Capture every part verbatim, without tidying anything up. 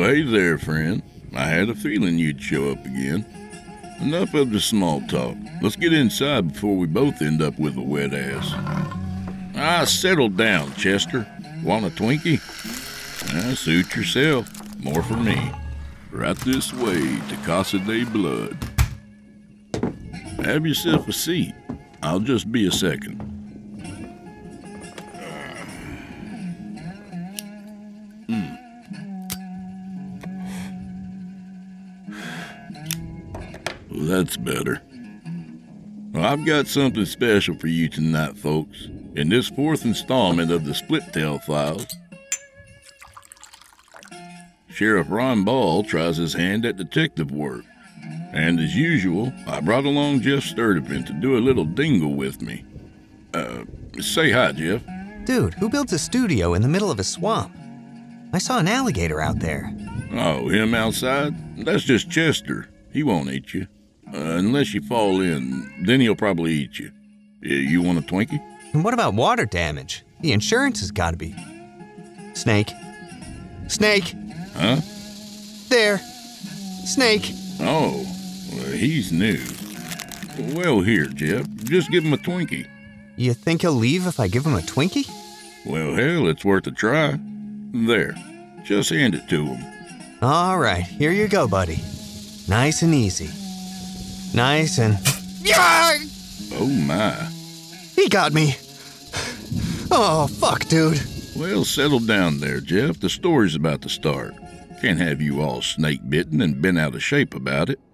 hey there, friend. I had a feeling you'd show up again. Enough of the small talk. Let's get inside before we both end up with a wet ass. Ah, settle down, Chester. Want a Twinkie? Ah, suit yourself. More for me. Right this way to Casa de Blood. Have yourself a seat. I'll just be a second. Mm. Well, that's better. Well, I've got something special for you tonight, folks. In this fourth installment of the Splittail Files, Sheriff Ron Ball tries his hand at detective work. And as usual, I brought along Jeff Sturdivant to do a little dingle with me. Uh, say hi, Jeff. Dude, who builds a studio in the middle of a swamp? I saw an alligator out there. Oh, him outside? That's just Chester. He won't eat you. Uh, unless you fall in, then he'll probably eat you. You want a Twinkie? And what about water damage? The insurance has got to be... Snake. Snake! Huh? There. Snake. Oh, well, he's new. Well, here, Jeff. Just give him a Twinkie. You think he'll leave if I give him a Twinkie? Well, hell, it's worth a try. There. Just hand it to him. All right, here you go, buddy. Nice and easy. Nice and... Oh, my. He got me. Oh, fuck, dude. Well, settle down there, Jeff. The story's about to start. Can't have you all snake-bitten and been out of shape about it.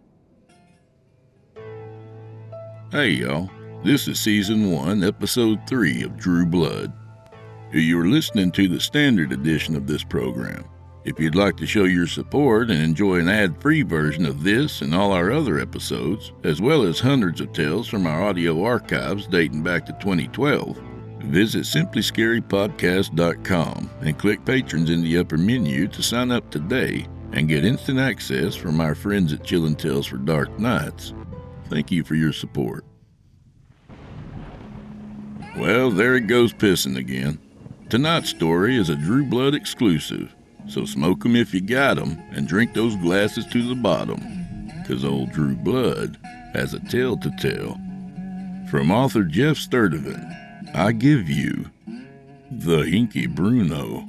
Hey, y'all. This is Season one, Episode three of Drew Blood. You're listening to the standard edition of this program. If you'd like to show your support and enjoy an ad-free version of this and all our other episodes, as well as hundreds of tales from our audio archives dating back to twenty twelve, visit simply scary podcast dot com and click Patrons in the upper menu to sign up today and get instant access from our friends at Chillin' Tales for Dark Nights. Thank you for your support. Well, there it goes pissing again. Tonight's story is a Drew Blood exclusive, so smoke 'em if you got 'em and drink those glasses to the bottom, 'cause old Drew Blood has a tale to tell. From author Jeff Sturdivant, I give you The Hinky Bruno.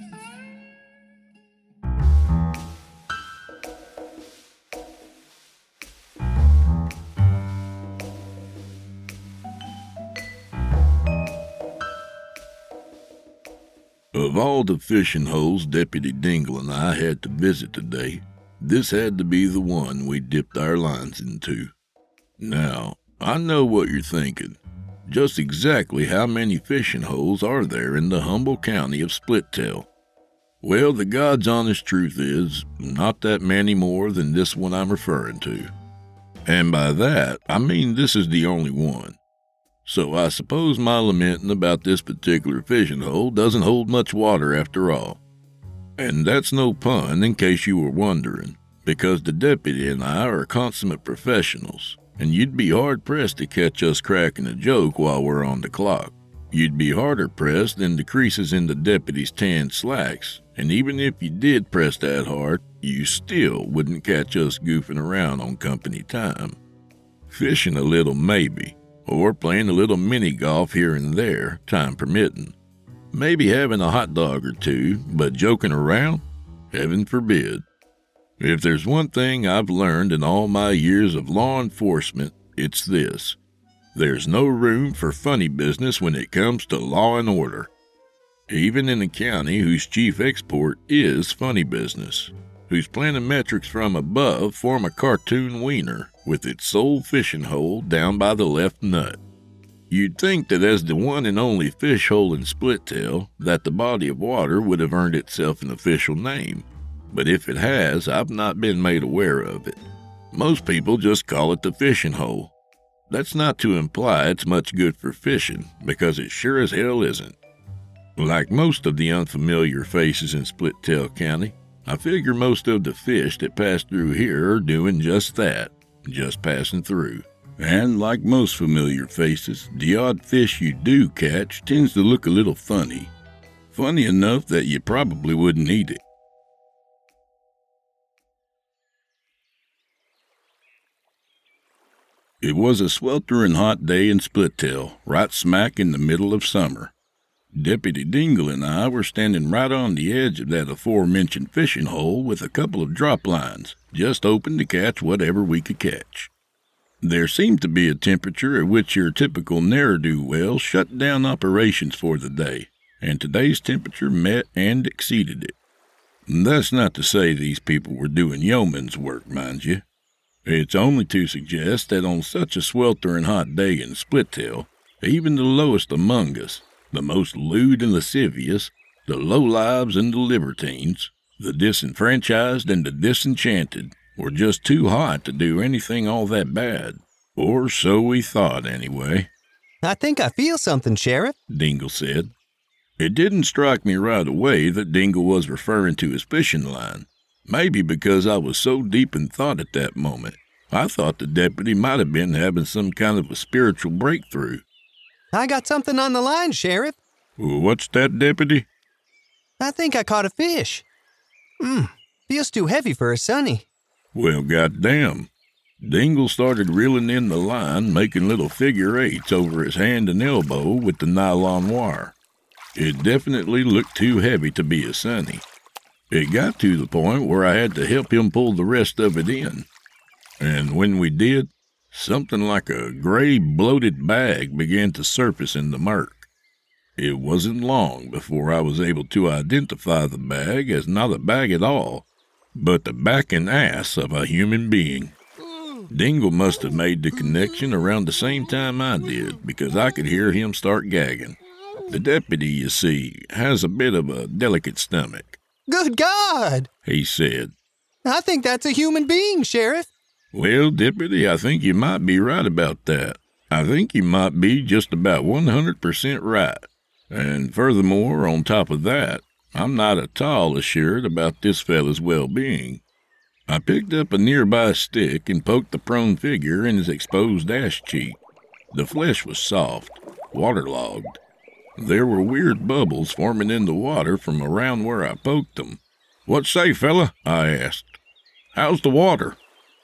Of all the fishing holes Deputy Dingle and I had to visit today, this had to be the one we dipped our lines into. Now, I know what you're thinking. Just exactly how many fishing holes are there in the humble county of Splittail? Well, the God's honest truth is, not that many more than this one I'm referring to. And by that, I mean this is the only one. So I suppose my lamenting about this particular fishing hole doesn't hold much water after all. And that's no pun, in case you were wondering, because the deputy and I are consummate professionals, and you'd be hard-pressed to catch us cracking a joke while we're on the clock. You'd be harder pressed than the creases in the deputy's tan slacks, and even if you did press that hard, you still wouldn't catch us goofing around on company time. Fishing a little maybe, or playing a little mini-golf here and there, time permitting. Maybe having a hot dog or two, but joking around? Heaven forbid. If there's one thing I've learned in all my years of law enforcement, it's this. There's no room for funny business when it comes to law and order. Even in a county whose chief export is funny business, whose planimetrics from above form a cartoon wiener with its sole fishing hole down by the left nut. You'd think that as the one and only fish hole in Splittail, that the body of water would have earned itself an official name. But if it has, I've not been made aware of it. Most people just call it the fishing hole. That's not to imply it's much good for fishing, because it sure as hell isn't. Like most of the unfamiliar faces in Splittail County, I figure most of the fish that pass through here are doing just that, just passing through. And like most familiar faces, the odd fish you do catch tends to look a little funny. Funny enough that you probably wouldn't eat it. It was a sweltering hot day in Splittail, right smack in the middle of summer. Deputy Dingle and I were standing right on the edge of that aforementioned fishing hole with a couple of drop lines, just open to catch whatever we could catch. There seemed to be a temperature at which your typical ne'er-do-well shut down operations for the day, and today's temperature met and exceeded it. That's not to say these people were doing yeoman's work, mind you. It's only to suggest that on such a sweltering hot day in Splittail, even the lowest among us, the most lewd and lascivious, the lowlives and the libertines, the disenfranchised and the disenchanted, were just too hot to do anything all that bad. Or so we thought, anyway. I think I feel something, Sheriff, Dingle said. It didn't strike me right away that Dingle was referring to his fishing line. Maybe because I was so deep in thought at that moment. I thought the deputy might have been having some kind of a spiritual breakthrough. I got something on the line, Sheriff. What's that, deputy? I think I caught a fish. Mmm, feels too heavy for a sunny. Well, goddamn. Dingle started reeling in the line, making little figure eights over his hand and elbow with the nylon wire. It definitely looked too heavy to be a sunny. It got to the point where I had to help him pull the rest of it in. And when we did, something like a gray, bloated bag began to surface in the murk. It wasn't long before I was able to identify the bag as not a bag at all, but the back and ass of a human being. Dingle must have made the connection around the same time I did, because I could hear him start gagging. The deputy, you see, has a bit of a delicate stomach. Good God, he said. I think that's a human being, Sheriff. Well, deputy, I think you might be right about that. I think you might be just about one hundred percent right. And furthermore, on top of that, I'm not at all assured about this fella's well-being. I picked up a nearby stick and poked the prone figure in his exposed ass cheek. The flesh was soft, waterlogged. There were weird bubbles forming in the water from around where I poked them. "What say, fella?" I asked. "How's the water?"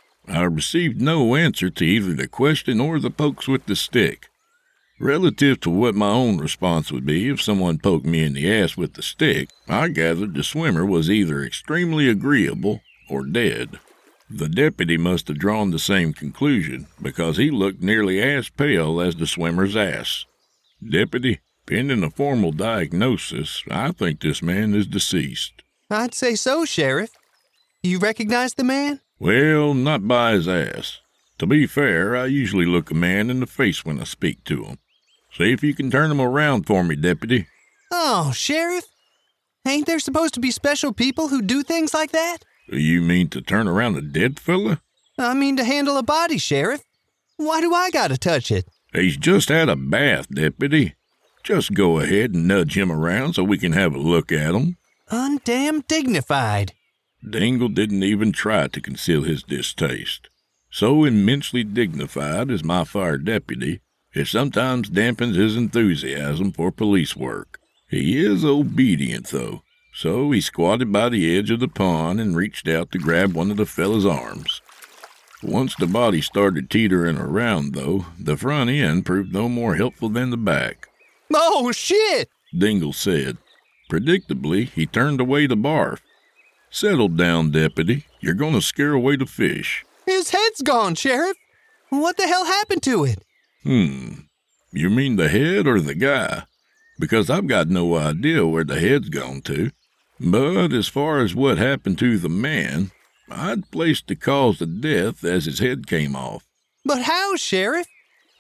I received no answer to either the question or the pokes with the stick. Relative to what my own response would be if someone poked me in the ass with the stick, I gathered the swimmer was either extremely agreeable or dead. The deputy must have drawn the same conclusion, because he looked nearly as pale as the swimmer's ass. Deputy, pending a formal diagnosis, I think this man is deceased. I'd say so, Sheriff. You recognize the man? Well, not by his ass. To be fair, I usually look a man in the face when I speak to him. See if you can turn him around for me, deputy. Oh, Sheriff? Ain't there supposed to be special people who do things like that? You mean to turn around a dead fella? I mean to handle a body, Sheriff. Why do I gotta touch it? He's just had a bath, deputy. Just go ahead and nudge him around so we can have a look at him. Undamn dignified. Dingle didn't even try to conceal his distaste. So immensely dignified is my fire deputy, it sometimes dampens his enthusiasm for police work. He is obedient, though, so he squatted by the edge of the pond and reached out to grab one of the fella's arms. Once the body started teetering around, though, the front end proved no more helpful than the back. Oh, shit! Dingle said. Predictably, he turned away to barf. Settle down, deputy. You're going to scare away the fish. His head's gone, Sheriff. What the hell happened to it? Hmm. You mean the head or the guy? Because I've got no idea where the head's gone to. But as far as what happened to the man, I'd place the cause of death as his head came off. But how, Sheriff?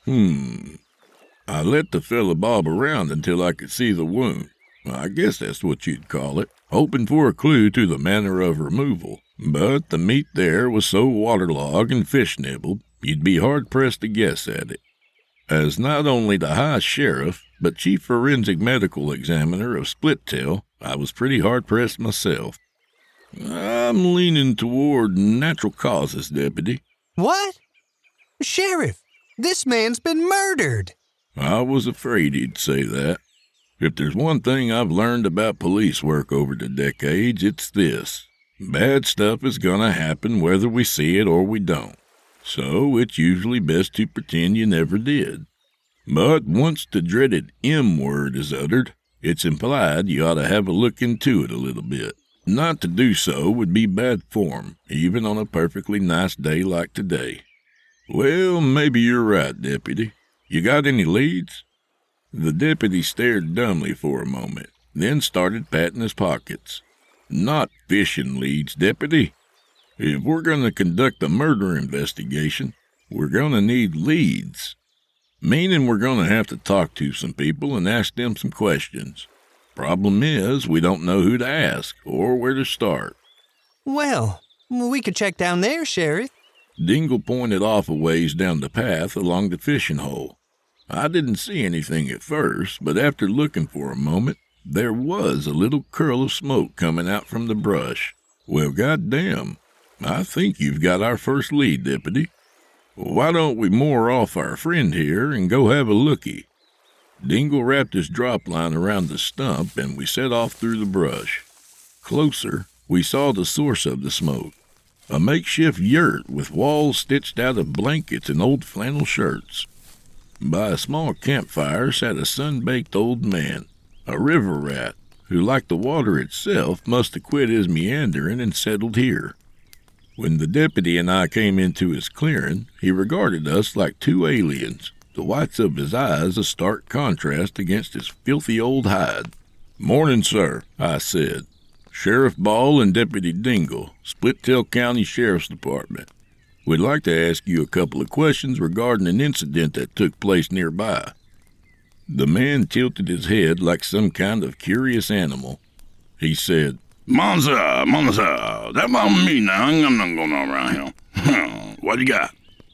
Hmm. I let the fella bob around until I could see the wound. I guess that's what you'd call it, hoping for a clue to the manner of removal. But the meat there was so waterlogged and fish-nibbled, you'd be hard-pressed to guess at it. As not only the High Sheriff, but Chief Forensic Medical Examiner of Splittail, I was pretty hard-pressed myself. I'm leaning toward natural causes, deputy. What? Sheriff, this man's been murdered. I was afraid he'd say that. If there's one thing I've learned about police work over the decades, it's this. Bad stuff is gonna happen whether we see it or we don't. so it's usually best to pretend you never did. But once the dreaded M word is uttered, it's implied you ought to have a look into it a little bit. Not to do so would be bad form, even on a perfectly nice day like today. Well, maybe you're right, Deputy. You got any leads? The deputy stared dumbly for a moment, then started patting his pockets. Not fishing leads, Deputy. If we're going to conduct a murder investigation, we're going to need leads. Meaning we're going to have to talk to some people and ask them some questions. Problem is, we don't know who to ask or where to start. Well, we could check down there, Sheriff. Dingle pointed off a ways down the path along the fishing hole. I didn't see anything at first, but after looking for a moment, there was a little curl of smoke coming out from the brush. Well, goddamn, I think you've got our first lead, Deputy. Why don't we moor off our friend here and go have a looky? Dingle wrapped his drop line around the stump, and we set off through the brush. Closer, we saw the source of the smoke, a makeshift yurt with walls stitched out of blankets and old flannel shirts. By a small campfire sat a sun-baked old man, a river rat, who, like the water itself, must have quit his meandering and settled here. When the deputy and I came into his clearing, he regarded us like two aliens, the whites of his eyes a stark contrast against his filthy old hide. "Morning, sir," I said. "Sheriff Ball and Deputy Dingle, Splittail County Sheriff's Department. We'd like to ask you a couple of questions regarding an incident that took place nearby." The man tilted his head like some kind of curious animal. He said, Monza, Monza, that about me now. I'm not going on around here. What you got?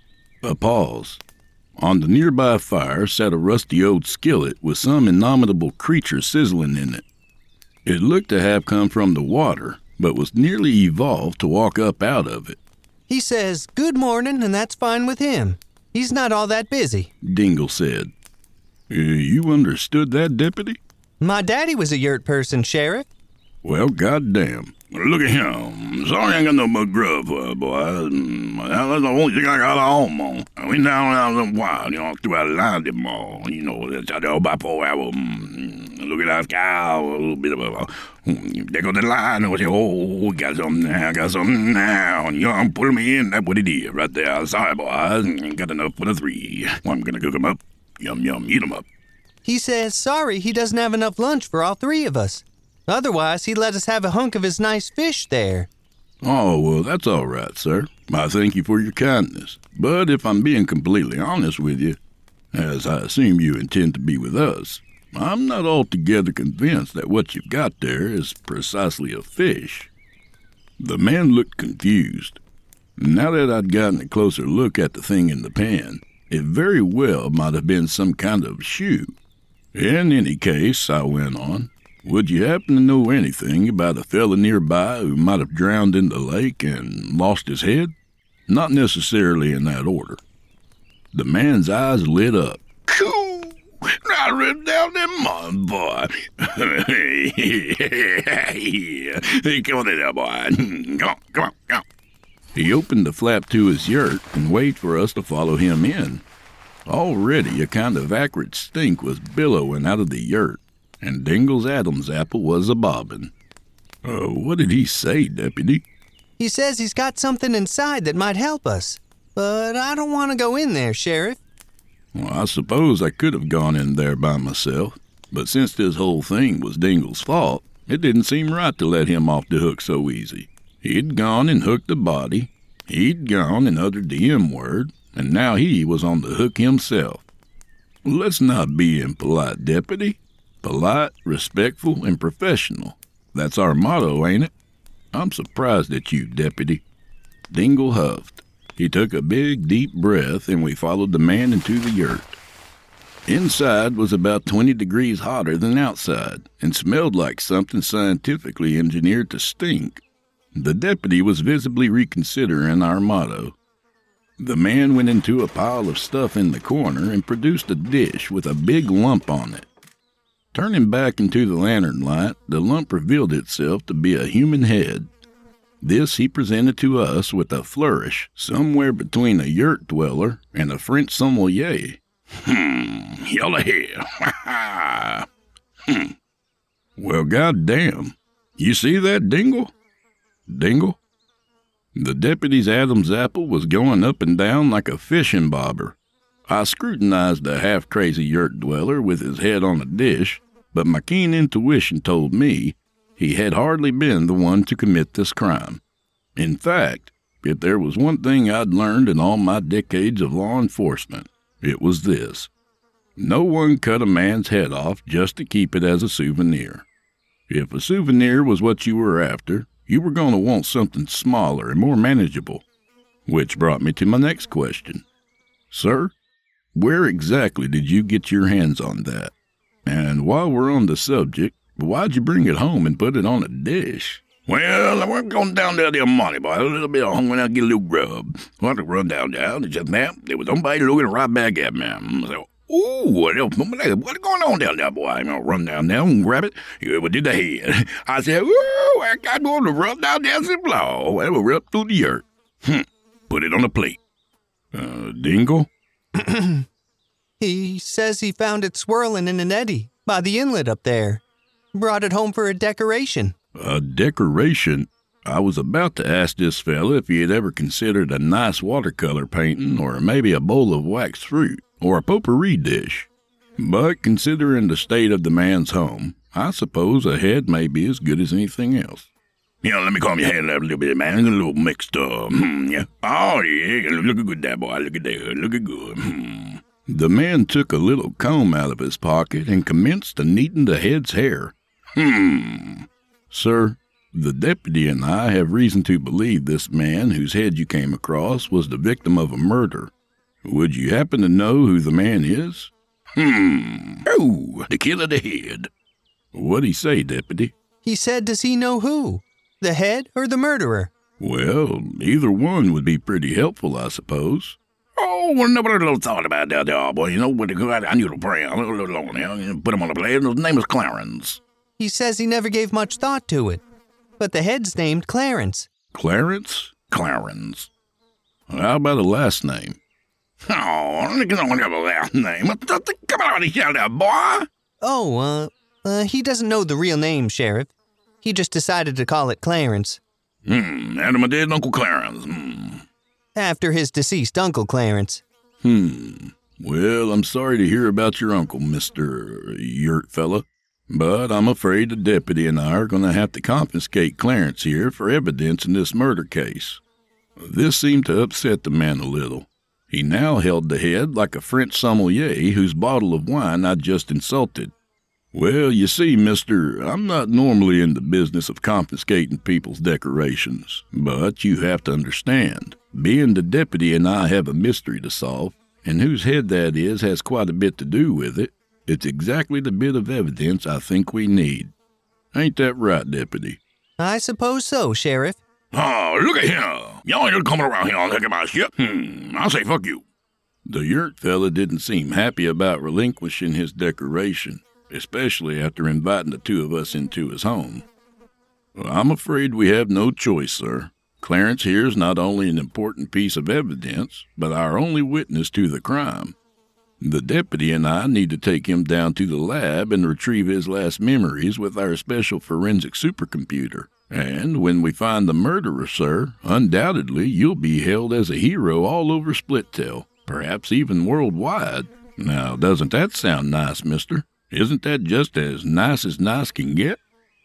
A pause. On the nearby fire sat a rusty old skillet with some innominable creature sizzling in it. It looked to have come from the water, but was nearly evolved to walk up out of it. He says, "Good morning," and that's fine with him. He's not all that busy, Dingle said. Uh, you understood that, Deputy? My daddy was a yurt person, Sheriff. Well, goddamn. Look at him. Sorry I ain't got no more grub for you, boy. That's the only thing I got home on. I went down out in the wild, you know, throughout the line them all. You know, that's out there by four hours. Look at that cow, a little bit of a... There goes the line, and I say, oh, we got something now, got something now. And you know, I'm pulling me in, that's what he did right there. Sorry, boys, ain't got enough for the three. I'm gonna cook them up. Yum, yum, eat them up. He says sorry he doesn't have enough lunch for all three of us. Otherwise, he'd let us have a hunk of his nice fish there. Oh, well, that's all right, sir. I thank you for your kindness. But if I'm being completely honest with you, as I assume you intend to be with us, I'm not altogether convinced that what you've got there is precisely a fish. The man looked confused. Now that I'd gotten a closer look at the thing in the pan, it very well might have been some kind of shoe. In any case, I went on, would you happen to know anything about a fella nearby who might have drowned in the lake and lost his head? Not necessarily in that order. The man's eyes lit up. Cool. I ripped down them mud, boy. Hey, come on there, boy. Come on, come on, come on. He opened the flap to his yurt and waited for us to follow him in. Already a kind of acrid stink was billowing out of the yurt, and Dingle's Adam's apple was a-bobbing. Uh, what did he say, Deputy? He says he's got something inside that might help us. But I don't want to go in there, Sheriff. Well, I suppose I could have gone in there by myself, but since this whole thing was Dingle's fault, it didn't seem right to let him off the hook so easy. He'd gone and hooked the body, he'd gone and uttered the M word, and now he was on the hook himself. Let's not be impolite, Deputy. Polite, respectful, and professional. That's our motto, ain't it? I'm surprised at you, Deputy. Dingle huffed. He took a big, deep breath, and we followed the man into the yurt. Inside was about twenty degrees hotter than outside, and smelled like something scientifically engineered to stink. The deputy was visibly reconsidering our motto. The man went into a pile of stuff in the corner and produced a dish with a big lump on it. Turning back into the lantern light, the lump revealed itself to be a human head. This he presented to us with a flourish, somewhere between a yurt dweller and a French sommelier. Hmm, yellow hair. Ha ha. Hmm. Well, goddamn. You see that, Dingle? Dingle? The deputy's Adam's apple was going up and down like a fishing bobber. I scrutinized the half-crazy yurt dweller with his head on a dish, but my keen intuition told me he had hardly been the one to commit this crime. In fact, if there was one thing I'd learned in all my decades of law enforcement, it was this. No one cut a man's head off just to keep it as a souvenir. If a souvenir was what you were after, you were going to want something smaller and more manageable. Which brought me to my next question. Sir, where exactly did you get your hands on that? And while we're on the subject, why'd you bring it home and put it on a dish? Well, we're going down there the money, boy. A little bit of hungry, I'll get a little grub. I had to run down there, and just now, there was somebody looking right back at me. I said, ooh, what, what's going on down there, boy? I'm going to run down there and grab it. It was in the head. I said, ooh, I got going to run down there and blow. It was up through the yurt. Hmm. Put it on the plate. Uh, Dingle? He says he found it swirling in an eddy by the inlet up there. Brought it home for a decoration. A decoration? I was about to ask this fella if he had ever considered a nice watercolor painting or maybe a bowl of waxed fruit or a potpourri dish. But considering the state of the man's home, I suppose a head may be as good as anything else. You know, let me calm your head up a little bit, man. A little mixed up. Hmm, yeah. Oh, yeah. Look good there, boy. Look at that. Look at good. Hmm. The man took a little comb out of his pocket and commenced to neaten the head's hair. Hmm. Sir, the deputy and I have reason to believe this man whose head you came across was the victim of a murder. Would you happen to know who the man is? Hmm. Oh, the killer of the head. What'd he say, deputy? He said, does he know who? The head or the murderer? Well, either one would be pretty helpful, I suppose. Oh, well, nobody little thought about that, there, boy. You know, what I need a prayer. A little, little on there. Put him on the plate. His name is Clarence. He says he never gave much thought to it. But the head's named Clarence. Clarence? Clarence. How about a last name? Oh, I don't have a last name. Come on, shout out, boy. Oh, uh, uh, he doesn't know the real name, Sheriff. He just decided to call it Clarence. Hmm, after my dead Uncle Clarence. Hmm. After his deceased Uncle Clarence. Hmm. Well, I'm sorry to hear about your uncle, Mister Yurt fella. But I'm afraid the deputy and I are going to have to confiscate Clarence here for evidence in this murder case. This seemed to upset the man a little. He now held the head like a French sommelier whose bottle of wine I'd just insulted. Well, you see, mister, I'm not normally in the business of confiscating people's decorations, but you have to understand, being the deputy and I have a mystery to solve, and whose head that is has quite a bit to do with it, it's exactly the bit of evidence I think we need. Ain't that right, deputy? I suppose so, Sheriff. Oh, look at him. Y'all ain't coming around here and taking my shit. Hmm, I'll say fuck you. The yurt fella didn't seem happy about relinquishing his decoration, especially after inviting the two of us into his home. Well, I'm afraid we have no choice, sir. Clarence here's not only an important piece of evidence, but our only witness to the crime. The deputy and I need to take him down to the lab and retrieve his last memories with our special forensic supercomputer. And when we find the murderer, sir, undoubtedly you'll be hailed as a hero all over Splittail, perhaps even worldwide. Now, doesn't that sound nice, mister? Isn't that just as nice as nice can get?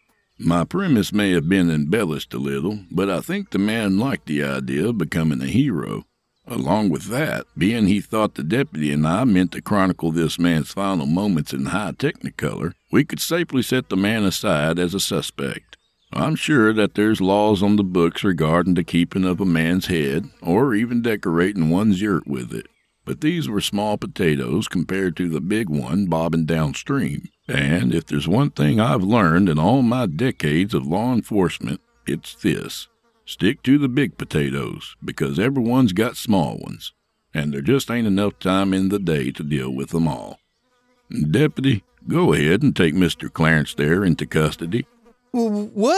My premise may have been embellished a little, but I think the man liked the idea of becoming a hero. Along with that, being he thought the deputy and I meant to chronicle this man's final moments in high technicolor, we could safely set the man aside as a suspect. I'm sure that there's laws on the books regarding the keeping of a man's head, or even decorating one's yurt with it. But these were small potatoes compared to the big one bobbing downstream. And if there's one thing I've learned in all my decades of law enforcement, it's this. Stick to the big potatoes, because everyone's got small ones, and there just ain't enough time in the day to deal with them all. Deputy, go ahead and take Mister Clarence there into custody. W- what?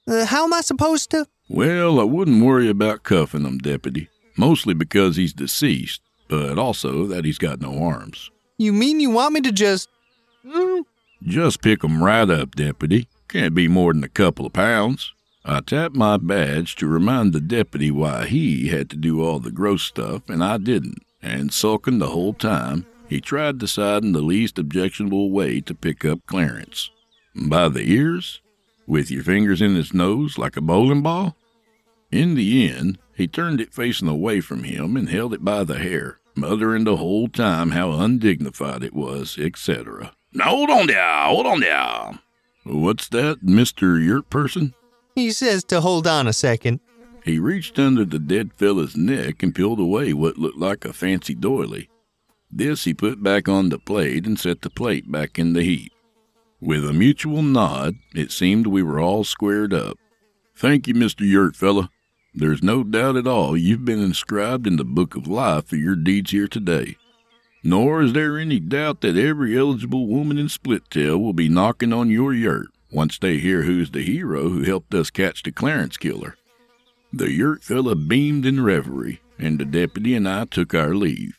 Uh, how am I supposed to? Well, I wouldn't worry about cuffing him, Deputy. Mostly because he's deceased, but also that he's got no arms. You mean you want me to just... Mm. Just pick him right up, Deputy. Can't be more than a couple of pounds. I tapped my badge to remind the deputy why he had to do all the gross stuff, and I didn't. And sulking the whole time, he tried deciding the least objectionable way to pick up Clarence. By the ears? With your fingers in his nose like a bowling ball? In the end, he turned it facing away from him and held it by the hair, muttering the whole time how undignified it was, et cetera. Now hold on there, hold on there. What's that, Mister Yurt Person? He says to hold on a second. He reached under the dead fella's neck and peeled away what looked like a fancy doily. This he put back on the plate and set the plate back in the heap. With a mutual nod, it seemed we were all squared up. Thank you, Mister Yurt fella. There's no doubt at all you've been inscribed in the book of life for your deeds here today. Nor is there any doubt that every eligible woman in Splittail will be knocking on your yurt once they hear who's the hero who helped us catch the Clarence killer. The yurt fella beamed in reverie, and the deputy and I took our leave.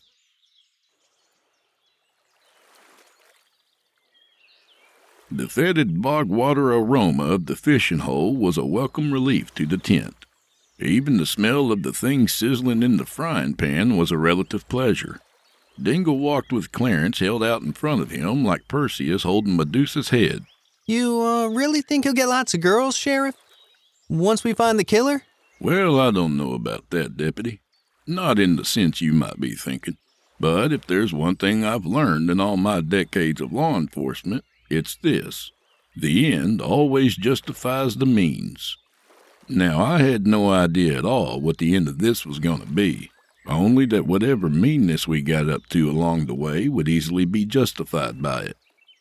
The fetid bog water aroma of the fishing hole was a welcome relief to the tent. Even the smell of the thing sizzling in the frying pan was a relative pleasure. Dingle walked with Clarence held out in front of him like Perseus holding Medusa's head. You uh, really think he'll get lots of girls, Sheriff? Once we find the killer? Well, I don't know about that, Deputy. Not in the sense you might be thinking. But if there's one thing I've learned in all my decades of law enforcement, it's this. The end always justifies the means. Now, I had no idea at all what the end of this was going to be, only that whatever meanness we got up to along the way would easily be justified by it.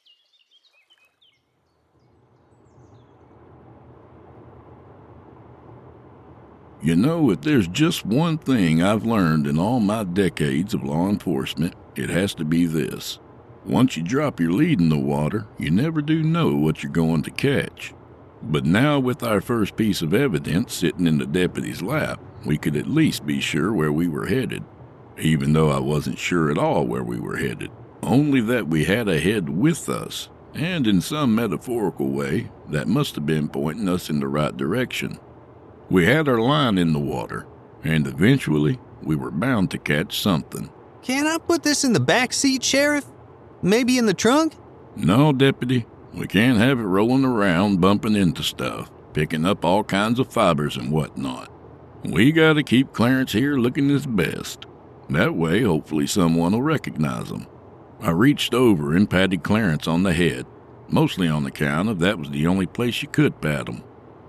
You know, if there's just one thing I've learned in all my decades of law enforcement, it has to be this. Once you drop your lead in the water, you never do know what you're going to catch. But now with our first piece of evidence sitting in the deputy's lap, we could at least be sure where we were headed. Even though I wasn't sure at all where we were headed. Only that we had a head with us, and in some metaphorical way, that must have been pointing us in the right direction. We had our line in the water, and eventually we were bound to catch something. Can I put this in the back seat, Sheriff? Maybe in the trunk? No, Deputy. We can't have it rolling around, bumping into stuff, picking up all kinds of fibers and whatnot. We gotta keep Clarence here looking his best. That way, hopefully someone will recognize him. I reached over and patted Clarence on the head, mostly on account of that was the only place you could pat him.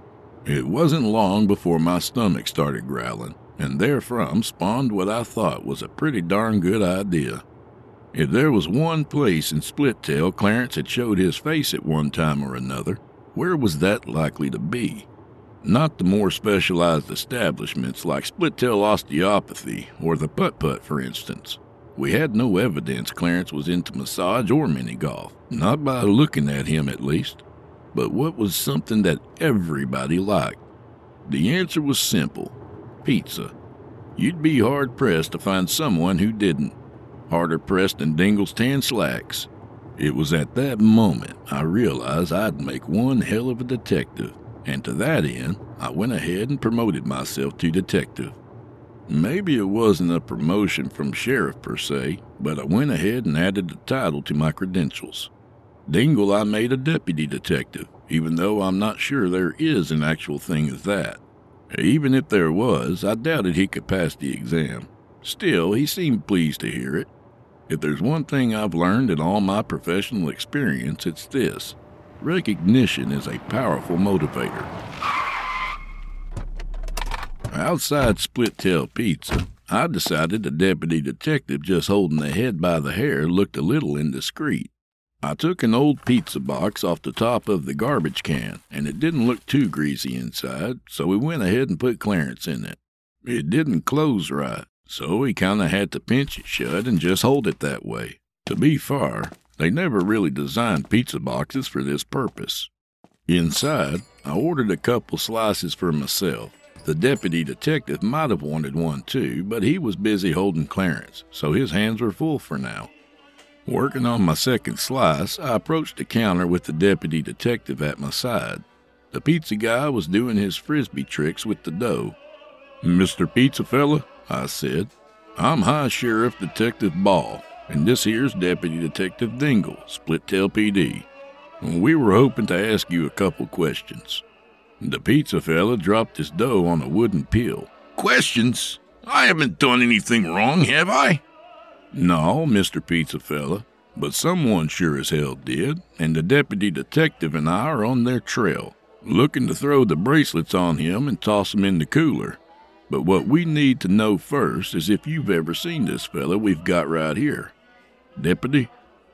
It wasn't long before my stomach started growling, and therefrom spawned what I thought was a pretty darn good idea. If there was one place in Splittail Clarence had showed his face at one time or another, where was that likely to be? Not the more specialized establishments like Splittail Osteopathy or the Putt-Putt, for instance. We had no evidence Clarence was into massage or mini-golf, not by looking at him at least. But what was something that everybody liked? The answer was simple. Pizza. You'd be hard-pressed to find someone who didn't. Harder pressed than Dingle's tan slacks. It was at that moment I realized I'd make one hell of a detective, and to that end, I went ahead and promoted myself to detective. Maybe it wasn't a promotion from sheriff per se, but I went ahead and added the title to my credentials. Dingle I made a deputy detective, even though I'm not sure there is an actual thing as that. Even if there was, I doubted he could pass the exam. Still, he seemed pleased to hear it. If there's one thing I've learned in all my professional experience, it's this. Recognition is a powerful motivator. Outside Splittail Pizza, I decided the deputy detective just holding the head by the hair looked a little indiscreet. I took an old pizza box off the top of the garbage can, and it didn't look too greasy inside, so we went ahead and put Clarence in it. It didn't close right, so he kind of had to pinch it shut and just hold it that way. To be fair, they never really designed pizza boxes for this purpose. Inside, I ordered a couple slices for myself. The deputy detective might have wanted one too, but he was busy holding Clarence, so his hands were full for now. Working on my second slice, I approached the counter with the deputy detective at my side. The pizza guy was doing his frisbee tricks with the dough. "Mister Pizza Fella," I said, "I'm High Sheriff Detective Ball, and this here's Deputy Detective Dingle, Splittail P D. We were hoping to ask you a couple questions." The pizza fella dropped his dough on a wooden peel. "Questions? I haven't done anything wrong, have I?" "No, Mister Pizza Fella, but someone sure as hell did, and the deputy detective and I are on their trail, looking to throw the bracelets on him and toss them in the cooler. But what we need to know first is if you've ever seen this fella we've got right here. Deputy?"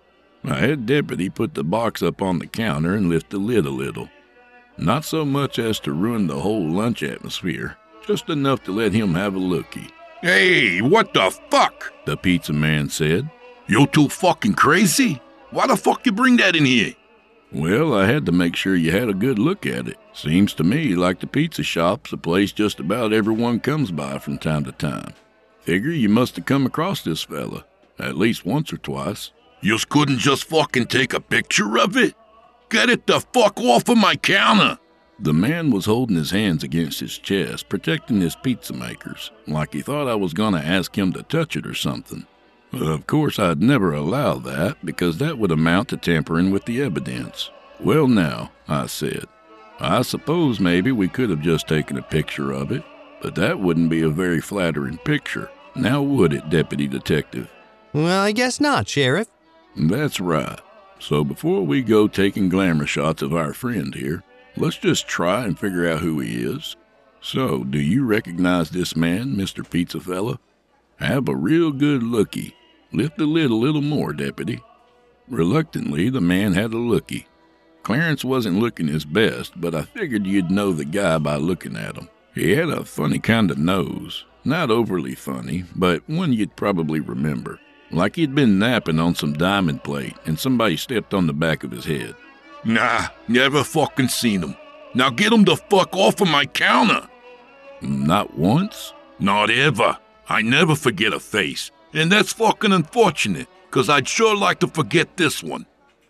I had Deputy put the box up on the counter and lift the lid a little. Not so much as to ruin the whole lunch atmosphere, just enough to let him have a lookie. "Hey, what the fuck?" the pizza man said. "You too fucking crazy? Why the fuck you bring that in here?" "Well, I had to make sure you had a good look at it. Seems to me like the pizza shop's a place just about everyone comes by from time to time. Figure you must have come across this fella, at least once or twice." "You couldn't just fucking take a picture of it? Get it the fuck off of my counter!" The man was holding his hands against his chest, protecting his pizza makers, like he thought I was going to ask him to touch it or something. Of course, I'd never allow that, because that would amount to tampering with the evidence. "Well now," I said, "I suppose maybe we could have just taken a picture of it, but that wouldn't be a very flattering picture. Now would it, Deputy Detective?" Well, I guess not, Sheriff. "That's right. So before we go taking glamour shots of our friend here, let's just try and figure out who he is. So, do you recognize this man, Mister Pizza Fella? Have a real good lookie. Lift the lid a little more, Deputy." Reluctantly, the man had a lookie. Clarence wasn't looking his best, but I figured you'd know the guy by looking at him. He had a funny kind of nose. Not overly funny, but one you'd probably remember. Like he'd been napping on some diamond plate and somebody stepped on the back of his head. "Nah, never fucking seen him. Now get him the fuck off of my counter." "Not once?" "Not ever. I never forget a face. And that's fucking unfortunate, 'cause I'd sure like to forget this one."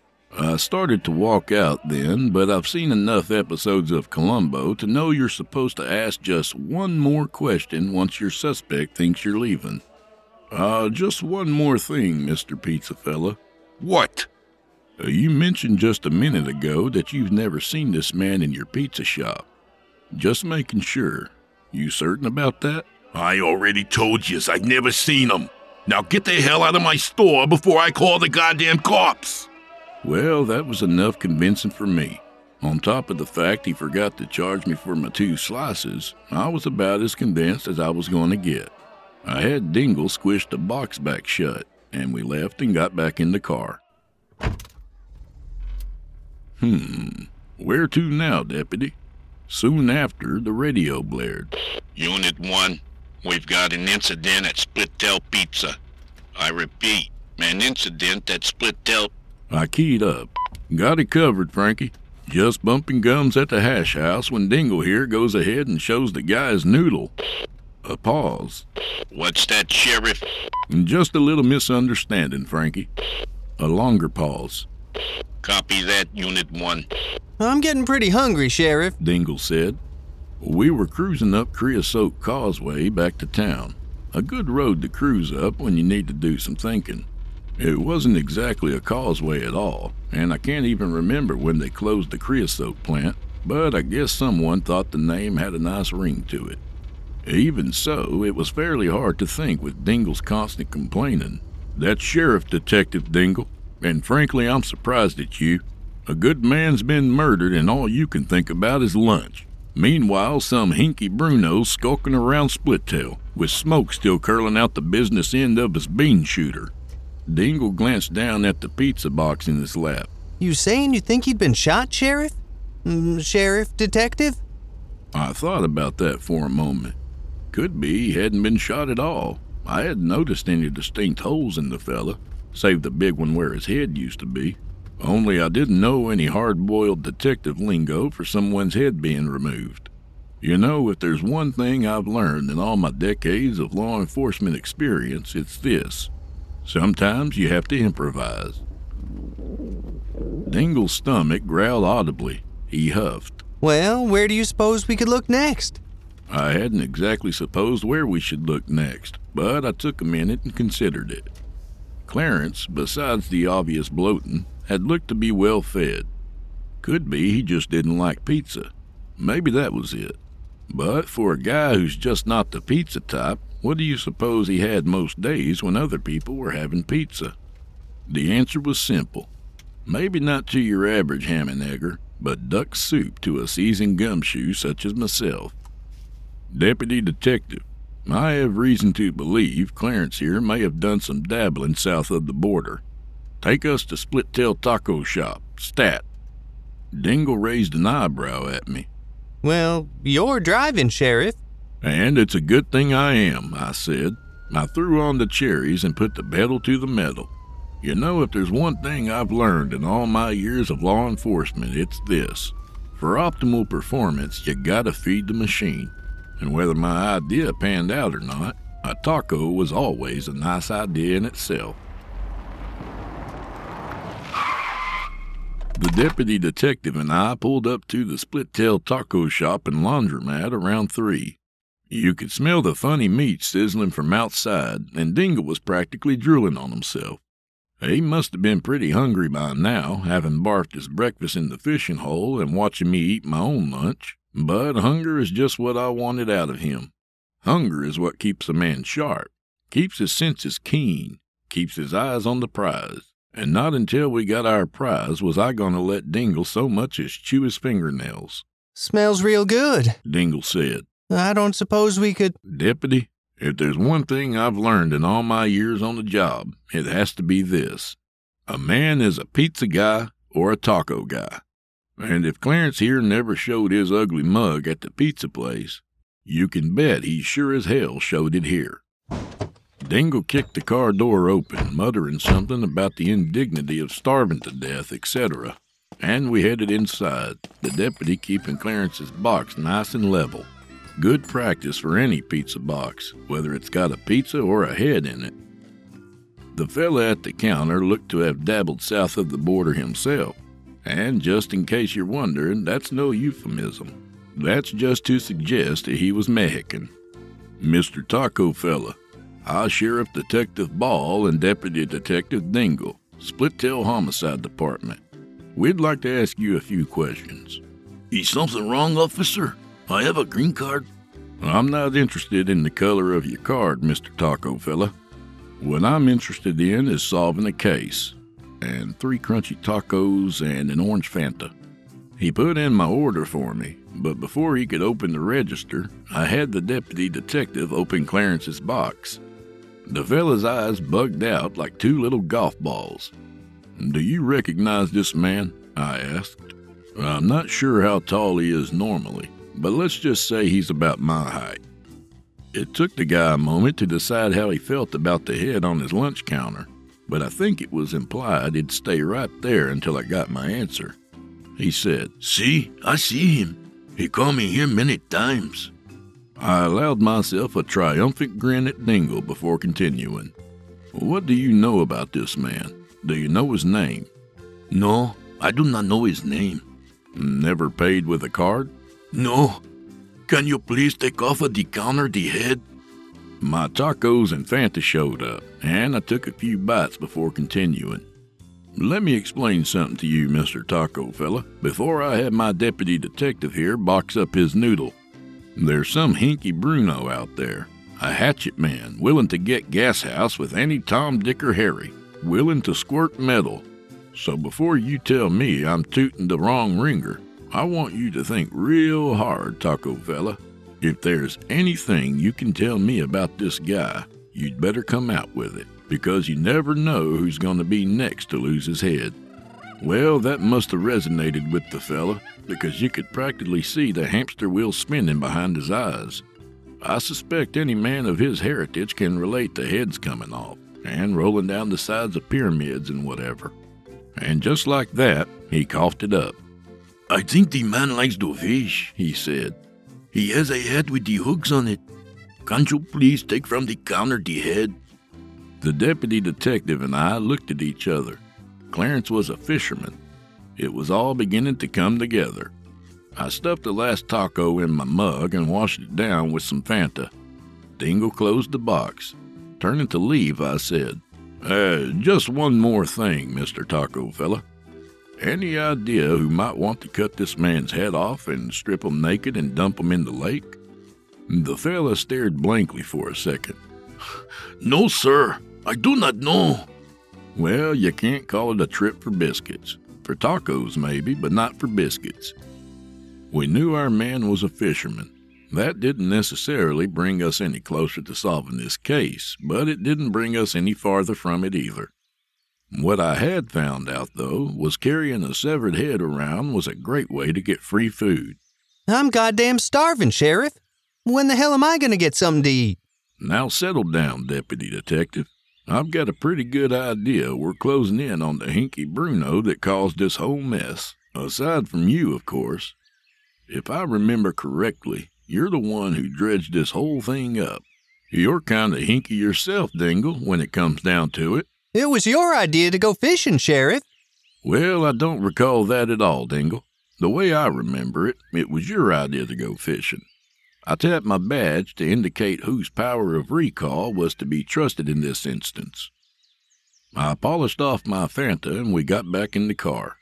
I started to walk out then, but I've seen enough episodes of Columbo to know you're supposed to ask just one more question once your suspect thinks you're leaving. Uh, just one more thing, Mister Pizza Fella. "What?" Uh, you mentioned just a minute ago that you've never seen this man in your pizza shop. Just making sure. You certain about that? "I already told yous I've never seen him. Now get the hell out of my store before I call the goddamn cops." Well, that was enough convincing for me. On top of the fact he forgot to charge me for my two slices, I was about as convinced as I was going to get. I had Dingle squish the box back shut, and we left and got back in the car. Hmm, where to now, Deputy? Soon after, the radio blared. "Unit one, we've got an incident at Splittail Pizza. I repeat, an incident at Splittail..." I keyed up. "Got it covered, Frankie. Just bumping gums at the hash house when Dingle here goes ahead and shows the guy his noodle." A pause. "What's that, Sheriff?" "Just a little misunderstanding, Frankie." A longer pause. "Copy that, Unit one." I'm getting pretty hungry, Sheriff. Dingle said. We were cruising up Creosote Causeway back to town. A good road to cruise up when you need to do some thinking. It wasn't exactly a causeway at all, and I can't even remember when they closed the Creosote plant, but I guess someone thought the name had a nice ring to it. Even so, it was fairly hard to think with Dingle's constant complaining. "That's Sheriff Detective Dingle, and frankly I'm surprised at you. A good man's been murdered and all you can think about is lunch. Meanwhile, some hinky Bruno's skulking around Splittail, with smoke still curling out the business end of his bean shooter." Dingle glanced down at the pizza box in his lap. You saying you think he'd been shot, Sheriff? Mm, Sheriff Detective? I thought about that for a moment. Could be he hadn't been shot at all. I hadn't noticed any distinct holes in the fella, save the big one where his head used to be. Only I didn't know any hard-boiled detective lingo for someone's head being removed. You know, if there's one thing I've learned in all my decades of law enforcement experience, it's this. Sometimes you have to improvise. Dingle's stomach growled audibly. He huffed. Well, where do you suppose we could look next? I hadn't exactly supposed where we should look next, but I took a minute and considered it. Clarence, besides the obvious bloating, had looked to be well fed. Could be he just didn't like pizza. Maybe that was it. But for a guy who's just not the pizza type, what do you suppose he had most days when other people were having pizza? The answer was simple. Maybe not to your average ham and egger, but duck soup to a seasoned gumshoe such as myself. Deputy Detective, I have reason to believe Clarence here may have done some dabbling south of the border. Take us to Split Tail Taco Shop, stat. Dingle raised an eyebrow at me. Well, you're driving, Sheriff. And it's a good thing I am, I said. I threw on the cherries and put the pedal to the metal. You know, if there's one thing I've learned in all my years of law enforcement, it's this. For optimal performance, you gotta feed the machine. And whether my idea panned out or not, a taco was always a nice idea in itself. The deputy detective and I pulled up to the Split Tail Taco Shop and laundromat around three. You could smell the funny meat sizzling from outside, and Dingle was practically drooling on himself. He must have been pretty hungry by now, having barfed his breakfast in the fishing hole and watching me eat my own lunch. But hunger is just what I wanted out of him. Hunger is what keeps a man sharp, keeps his senses keen, keeps his eyes on the prize. And not until we got our prize was I going to let Dingle so much as chew his fingernails. Smells real good, Dingle said. I don't suppose we could... Deputy, if there's one thing I've learned in all my years on the job, it has to be this. A man is a pizza guy or a taco guy. And if Clarence here never showed his ugly mug at the pizza place, you can bet he sure as hell showed it here. Dingle kicked the car door open, muttering something about the indignity of starving to death, et cetera, and we headed inside, the deputy keeping Clarence's box nice and level. Good practice for any pizza box, whether it's got a pizza or a head in it. The fella at the counter looked to have dabbled south of the border himself, and just in case you're wondering, that's no euphemism. That's just to suggest that he was Mexican. Mister Taco Fella, I Sheriff Detective Ball and Deputy Detective Dingle, Split Tail Homicide Department. We'd like to ask you a few questions. Is something wrong, officer? I have a green card. I'm not interested in the color of your card, Mister Taco Fella. What I'm interested in is solving a case. And three crunchy tacos and an orange Fanta. He put in my order for me, but before he could open the register, I had the deputy detective open Clarence's box. The fella's eyes bugged out like two little golf balls. Do you recognize this man? I asked. I'm not sure how tall he is normally, but let's just say he's about my height. It took the guy a moment to decide how he felt about the head on his lunch counter, but I think it was implied he'd stay right there until I got my answer. He said, See, I see him. He come in here many times. I allowed myself a triumphant grin at Dingle before continuing. What do you know about this man? Do you know his name? No, I do not know his name. Never paid with a card? No. Can you please take off of the counter the head? My tacos and Fanta showed up, and I took a few bites before continuing. Let me explain something to you, Mister Taco Fella, before I have my deputy detective here box up his noodle. There's some hinky Bruno out there, a hatchet man willing to get gas house with any Tom, Dick, or Harry, willing to squirt metal. So before you tell me I'm tooting the wrong ringer, I want you to think real hard, Taco Fella. If there's anything you can tell me about this guy, you'd better come out with it, because you never know who's going to be next to lose his head. Well, that must have resonated with the fella, because you could practically see the hamster wheel spinning behind his eyes. I suspect any man of his heritage can relate to heads coming off, and rolling down the sides of pyramids and whatever. And just like that, he coughed it up. "I think the man likes the fish," he said. "He has a head with the hooks on it. Can't you please take from the counter the head?" The deputy detective and I looked at each other. Clarence was a fisherman. It was all beginning to come together. I stuffed the last taco in my mug and washed it down with some Fanta. Dingle closed the box. Turning to leave, I said, uh, just one more thing, Mister Taco Fella. Any idea who might want to cut this man's head off and strip him naked and dump him in the lake? The fella stared blankly for a second. "No, sir. I do not know." Well, you can't call it a trip for biscuits. For tacos, maybe, but not for biscuits. We knew our man was a fisherman. That didn't necessarily bring us any closer to solving this case, but it didn't bring us any farther from it either. What I had found out, though, was carrying a severed head around was a great way to get free food. I'm goddamn starving, Sheriff. When the hell am I going to get something to eat? Now settle down, Deputy Detective. I've got a pretty good idea we're closing in on the hinky Bruno that caused this whole mess, aside from you, of course. If I remember correctly, you're the one who dredged this whole thing up. You're kind of hinky yourself, Dingle, when it comes down to it. It was your idea to go fishing, Sheriff. Well, I don't recall that at all, Dingle. The way I remember it, it was your idea to go fishing. I tapped my badge to indicate whose power of recall was to be trusted in this instance. I polished off my Fanta and we got back in the car.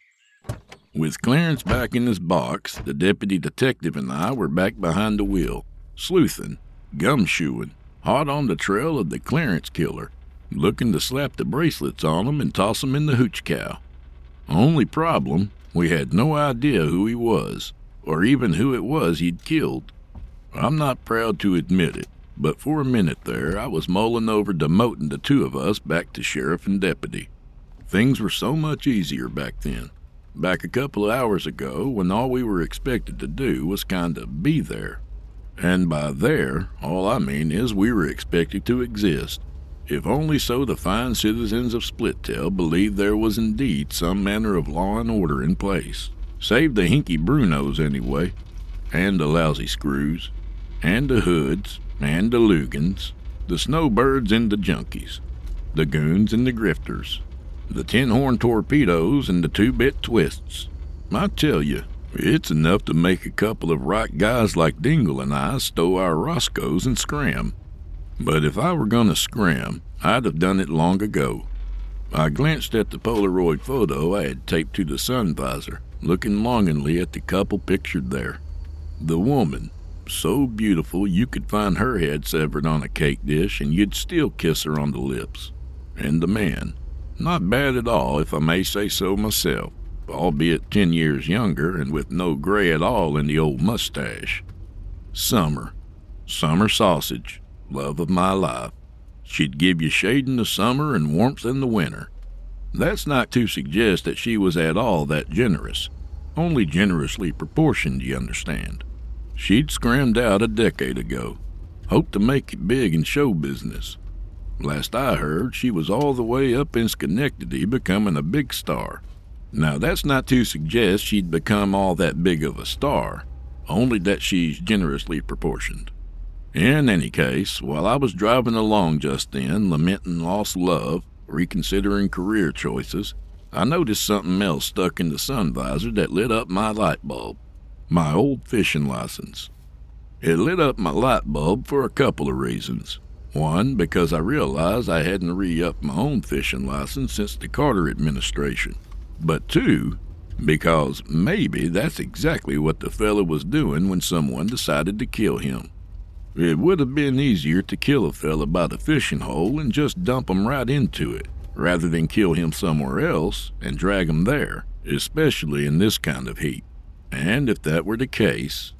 With Clarence back in his box, the deputy detective and I were back behind the wheel, sleuthing, gumshoeing, hot on the trail of the Clarence killer, looking to slap the bracelets on him and toss him in the hooch cow. Only problem, we had no idea who he was, or even who it was he'd killed. I'm not proud to admit it, but for a minute there I was mulling over demoting the two of us back to sheriff and deputy. Things were so much easier back then. Back a couple of hours ago, when all we were expected to do was kind of be there. And by there, all I mean is we were expected to exist, if only so the fine citizens of Splittail believed there was indeed some manner of law and order in place. Save the hinky Brunos, anyway, and the lousy Screws, and the Hoods, and the Lugans, the Snowbirds and the Junkies, the Goons and the Grifters, the Tin-Horn Torpedoes and the Two-Bit Twists. I tell you, it's enough to make a couple of right guys like Dingle and I stow our Roscoes and scram. But if I were going to scram, I'd have done it long ago. I glanced at the Polaroid photo I had taped to the sun visor, looking longingly at the couple pictured there. The woman, so beautiful you could find her head severed on a cake dish and you'd still kiss her on the lips. And the man, not bad at all if I may say so myself, albeit ten years younger and with no gray at all in the old mustache. Summer. Summer sausage. Love of my life. She'd give you shade in the summer and warmth in the winter. That's not to suggest that she was at all that generous. Only generously proportioned, you understand. She'd scrammed out a decade ago. Hoped to make it big in show business. Last I heard, she was all the way up in Schenectady becoming a big star. Now, that's not to suggest she'd become all that big of a star, only that she's generously proportioned. In any case, while I was driving along just then, lamenting lost love, reconsidering career choices, I noticed something else stuck in the sun visor that lit up my light bulb. My old fishing license. It lit up my light bulb for a couple of reasons. One, because I realized I hadn't re-upped my own fishing license since the Carter administration. But two, because maybe that's exactly what the fella was doing when someone decided to kill him. It would have been easier to kill a fella by the fishing hole and just dump him right into it, rather than kill him somewhere else and drag him there, especially in this kind of heat. And if that were the case...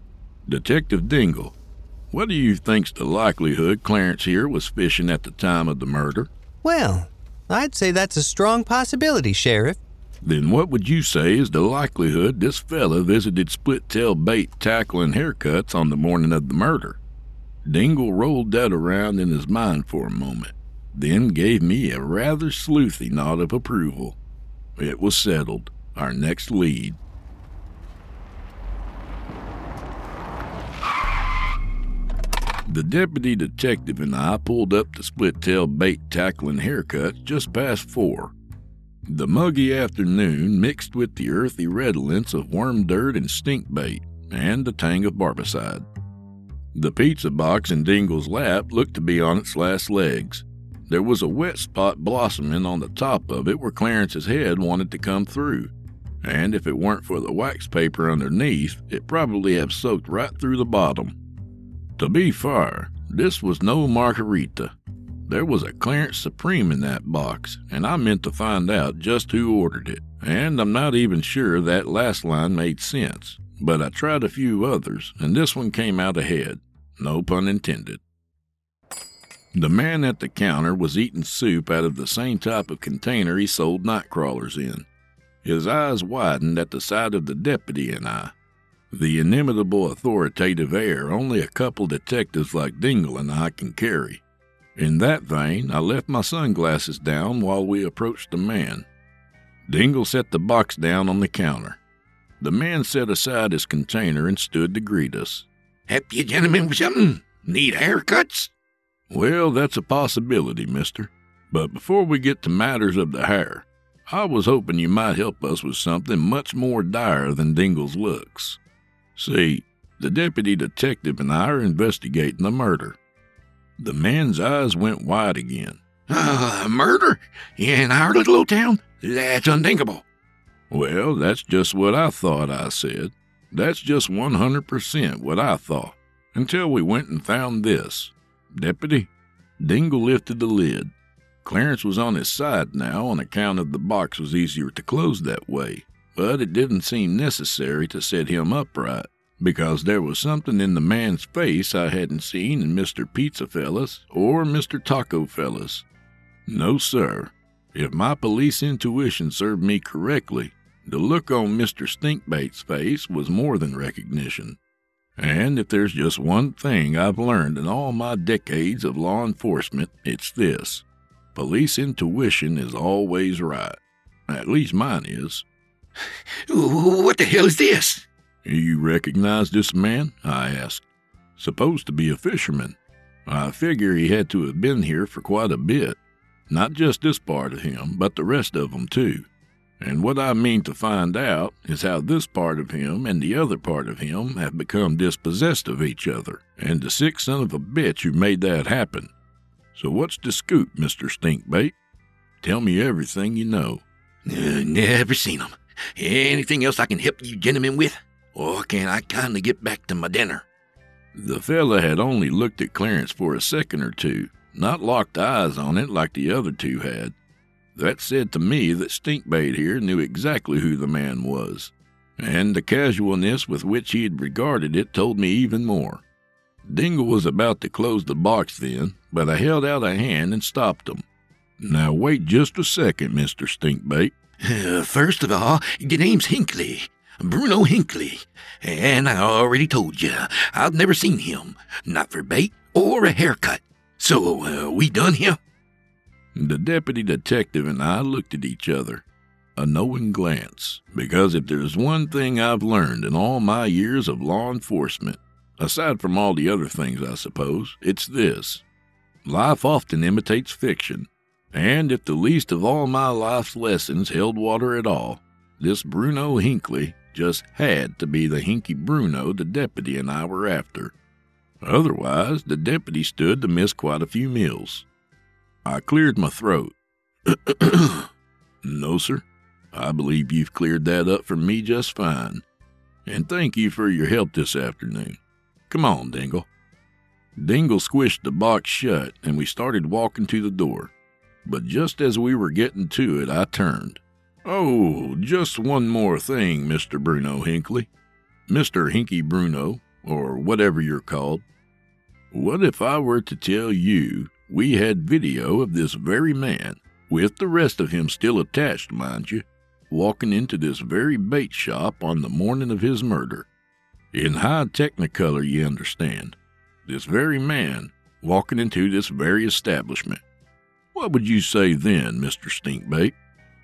Detective Dingle, what do you think's the likelihood Clarence here was fishing at the time of the murder? Well, I'd say that's a strong possibility, Sheriff. Then what would you say is the likelihood this fella visited Split-tail Bait Tackle and Haircuts on the morning of the murder? Dingle rolled that around in his mind for a moment, then gave me a rather sleuthy nod of approval. It was settled. Our next lead. The deputy detective and I pulled up to split-tail bait tackling haircuts just past four. The muggy afternoon mixed with the earthy redolence of worm dirt and stink bait, and a tang of barbicide. The pizza box in Dingle's lap looked to be on its last legs. There was a wet spot blossoming on the top of it where Clarence's head wanted to come through, and if it weren't for the wax paper underneath, it probably have soaked right through the bottom. To be fair, this was no margarita. There was a Clarence Supreme in that box, and I meant to find out just who ordered it, and I'm not even sure that last line made sense, but I tried a few others, and this one came out ahead. No pun intended. The man at the counter was eating soup out of the same type of container he sold night crawlers in. His eyes widened at the sight of the deputy and I. The inimitable authoritative air only a couple detectives like Dingle and I can carry. In that vein, I left my sunglasses down while we approached the man. Dingle set the box down on the counter. The man set aside his container and stood to greet us. "Help you gentlemen with something? Need haircuts?" "Well, that's a possibility, mister. But before we get to matters of the hair, I was hoping you might help us with something much more dire than Dingle's looks. See, the deputy detective and I are investigating a murder." The man's eyes went wide again. Uh, murder? In our little old town? That's unthinkable." "Well, that's just what I thought," I said. "That's just one hundred percent what I thought, until we went and found this. Deputy?" Dingle lifted the lid. Clarence was on his side now on account of the box was easier to close that way, but it didn't seem necessary to set him upright, because there was something in the man's face I hadn't seen in Mister Pizza Fellas or Mister Taco Fellas. No, sir. If my police intuition served me correctly, the look on Mister Stinkbait's face was more than recognition. And if there's just one thing I've learned in all my decades of law enforcement, it's this. Police intuition is always right. At least mine is. "What the hell is this?" "You recognize this man?" I asked. "Supposed to be a fisherman. I figure he had to have been here for quite a bit. Not just this part of him, but the rest of them too. And what I mean to find out is how this part of him and the other part of him have become dispossessed of each other, and the sick son of a bitch who made that happen. So what's the scoop, Mister Stinkbait? Tell me everything you know." Uh, never seen him. Anything else I can help you gentlemen with? Or can I kindly get back to my dinner?" The fella had only looked at Clarence for a second or two, not locked eyes on it like the other two had. That said to me that Stinkbait here knew exactly who the man was, and the casualness with which he had regarded it told me even more. Dingle was about to close the box then, but I held out a hand and stopped him. "Now wait just a second, Mister Stinkbait. Uh, first of all, your name's Hinckley. Bruno Hinckley. And I already told you, I've never seen him, not for bait or a haircut. So, uh, we done here?" The deputy detective and I looked at each other, a knowing glance, because if there's one thing I've learned in all my years of law enforcement, aside from all the other things I suppose, it's this. Life often imitates fiction, and if the least of all my life's lessons held water at all, this Bruno Hinckley just had to be the Hinky Bruno the deputy and I were after. Otherwise, the deputy stood to miss quite a few meals. I cleared my throat. "No, sir. I believe you've cleared that up for me just fine. And thank you for your help this afternoon. Come on, Dingle." Dingle squished the box shut, and we started walking to the door. But just as we were getting to it, I turned. "Oh, just one more thing, Mister Bruno Hinckley. Mister Hinky Bruno, or whatever you're called. What if I were to tell you we had video of this very man, with the rest of him still attached, mind you, walking into this very bait shop on the morning of his murder? In high technicolor, you understand. This very man walking into this very establishment. What would you say then, Mister Stinkbait?"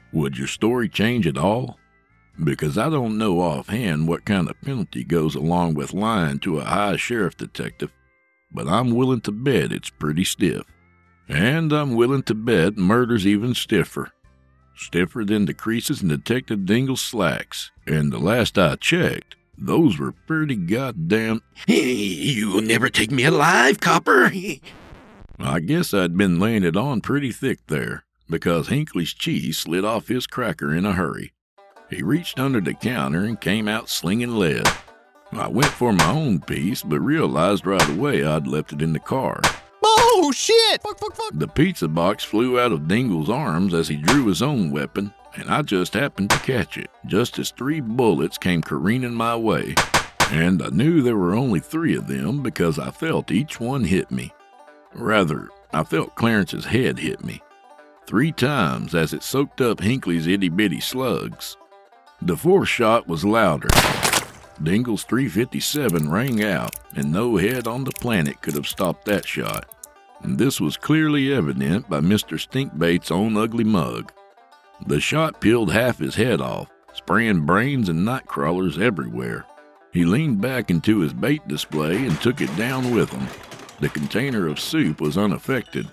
Would your story change at all? Because I don't know offhand what kind of penalty goes along with lying to a high sheriff detective, but I'm willing to bet it's pretty stiff. And I'm willing to bet murder's even stiffer. Stiffer than the creases in Detective Dingle's slacks. And the last I checked, those were pretty goddamn... You'll never take me alive, copper. I guess I'd been laying it on pretty thick there, because Hinckley's cheese slid off his cracker in a hurry. He reached under the counter and came out slinging lead. I went for my own piece, but realized right away I'd left it in the car. Oh, shit! Fuck, fuck, fuck. The pizza box flew out of Dingle's arms as he drew his own weapon, and I just happened to catch it, just as three bullets came careening my way. And I knew there were only three of them because I felt each one hit me. Rather, I felt Clarence's head hit me. Three times as it soaked up Hinckley's itty-bitty slugs. The fourth shot was louder. Dingle's three fifty-seven rang out, and no head on the planet could have stopped that shot. And this was clearly evident by Mister Stinkbait's own ugly mug. The shot peeled half his head off, spraying brains and night crawlers everywhere. He leaned back into his bait display and took it down with him. The container of soup was unaffected.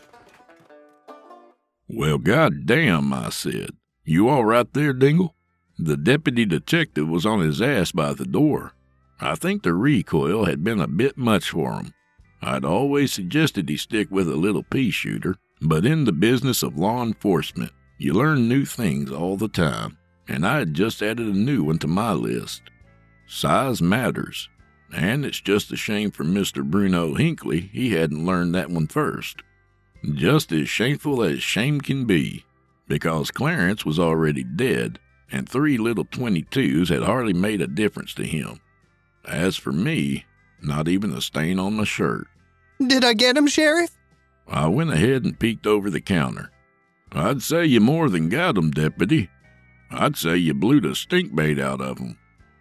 "Well, goddamn," I said. "You all right there, Dingle?" The deputy detective was on his ass by the door. I think the recoil had been a bit much for him. I'd always suggested he stick with a little pea shooter, but in the business of law enforcement, you learn new things all the time, and I had just added a new one to my list. Size matters, and it's just a shame for Mister Bruno Hinckley he hadn't learned that one first. Just as shameful as shame can be, because Clarence was already dead, and three little twenty-twos had hardly made a difference to him. As for me, not even a stain on my shirt. Did I get him, Sheriff? I went ahead and peeked over the counter. "I'd say you more than got 'em, Deputy. I'd say you blew the stinkbait out of 'em."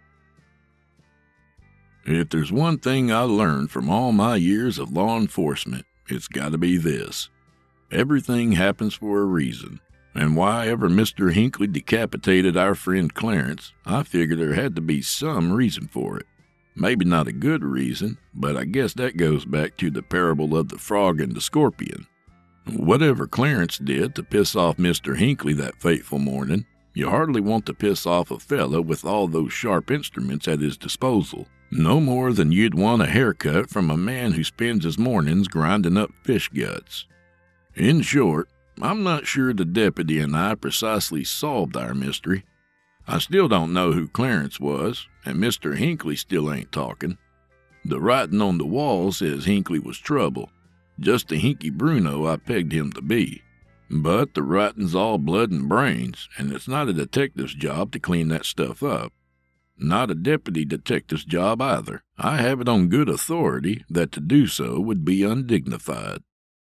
If there's one thing I learned from all my years of law enforcement, it's gotta be this. Everything happens for a reason. And why ever Mister Hinckley decapitated our friend Clarence, I figured there had to be some reason for it. Maybe not a good reason, but I guess that goes back to the parable of the frog and the scorpion. Whatever Clarence did to piss off Mister Hinckley that fateful morning, you hardly want to piss off a fella with all those sharp instruments at his disposal. No more than you'd want a haircut from a man who spends his mornings grinding up fish guts. In short, I'm not sure the deputy and I precisely solved our mystery. I still don't know who Clarence was, and Mister Hinckley still ain't talking. The writing on the wall says Hinckley was trouble, just the Hinky Bruno I pegged him to be. But the writing's all blood and brains, and it's not a detective's job to clean that stuff up. Not a deputy detective's job either. I have it on good authority that to do so would be undignified.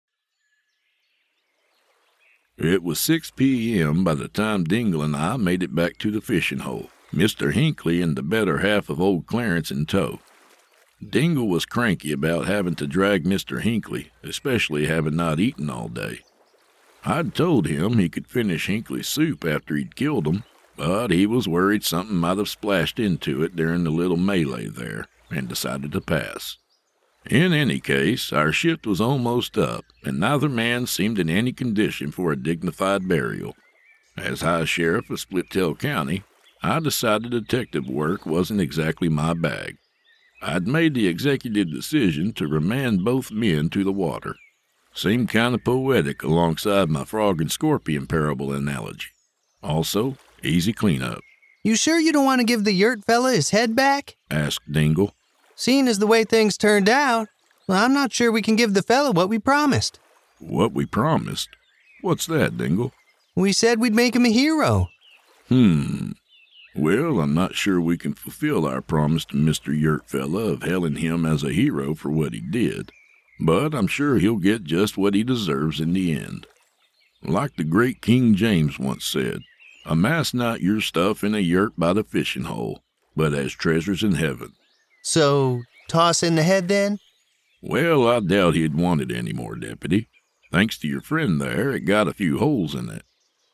It was six p.m. by the time Dingle and I made it back to the fishing hole, Mister Hinckley and the better half of old Clarence in tow. Dingle was cranky about having to drag Mister Hinckley, especially having not eaten all day. I'd told him he could finish Hinckley's soup after he'd killed him, but he was worried something might have splashed into it during the little melee there, and decided to pass. In any case, our shift was almost up, and neither man seemed in any condition for a dignified burial. As High Sheriff of Splittail County, I decided detective work wasn't exactly my bag. I'd made the executive decision to remand both men to the water. Seemed kind of poetic alongside my frog and scorpion parable analogy. Also, easy cleanup. You sure you don't want to give the yurt fella his head back? Asked Dingle. Seeing as the way things turned out, well, I'm not sure we can give the fella what we promised. What we promised? What's that, Dingle? We said we'd make him a hero. Hmm. Well, I'm not sure we can fulfill our promise to Mister Yurt fella of hailing him as a hero for what he did, but I'm sure he'll get just what he deserves in the end. Like the great King James once said, amass not your stuff in a yurt by the fishing hole, but as treasures in heaven. So, toss in the head then? Well, I doubt he'd want it any more, Deputy. Thanks to your friend there, it got a few holes in it.